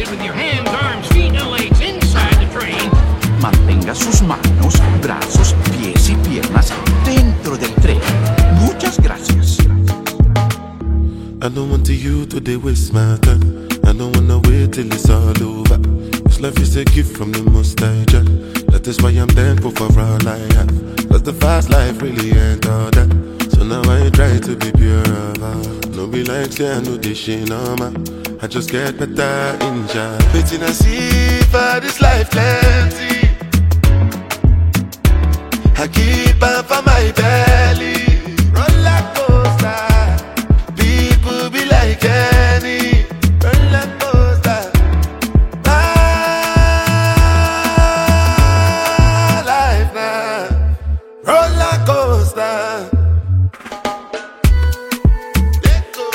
Stay with your hands, arms, feet, and legs inside the train. Mantenga sus manos, brazos, pies y piernas dentro del tren. Muchas gracias. I don't want you to waste my time. I don't wanna wait till it's all over. This life is a gift from the Most High Jah. That is why I'm thankful for all I have. Cause the fast life really ain't all that. So now I try to be pure of heart. No be like say I know this shit no man. I just get better in Jah. Waiting I see for this life plenty. I keep on for my belly. Roller coaster. People be like any roller coaster. My life now, roller coaster. Let go,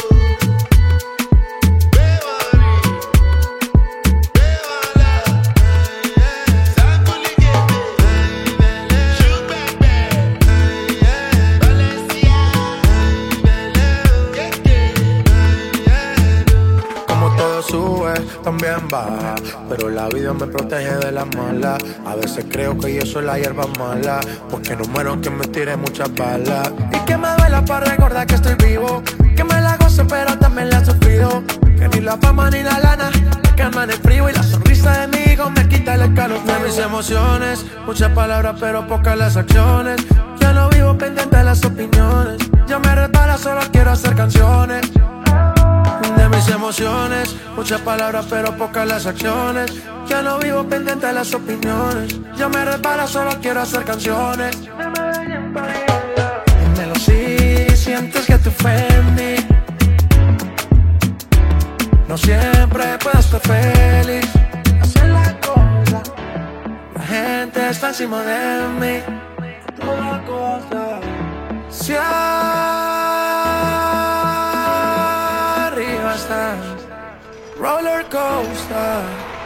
be worry, be wala. Sakuli gebe, shoot baby, Valencia, Como todo sube, también baja, pero la vida me protege de las malas. A veces creo que yo soy la hierba mala, porque no muero que me tire muchas balas. Y que me duela para recordar que estoy vivo, que me la gozo pero también la he sufrido. Que ni la fama ni la lana me calman el frío, y la sonrisa de mi hijo me quita el escalofrío. De mis emociones, muchas palabras pero pocas las acciones. Ya no vivo pendiente de las opiniones, ya me resbala, solo quiero hacer canciones. De mis emociones, muchas palabras pero pocas las acciones. Ya no vivo pendiente de las opiniones, ya me resbala, solo quiero hacer canciones. Dímelo si sientes que te ofendí. No siempre puedo estar feliz. Hacer la cosa, la gente está encima de mí. Toda cosa, si arriba está roller coaster.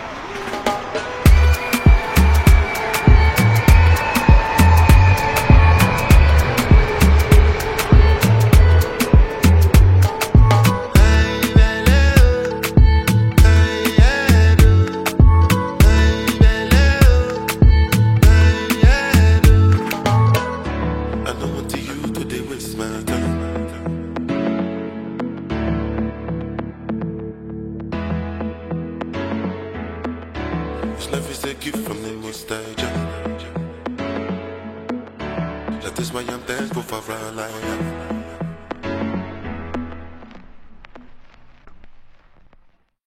I don't want you to waste my time. This life is a gift from the Most High Jah. That is why I'm thankful for all I have.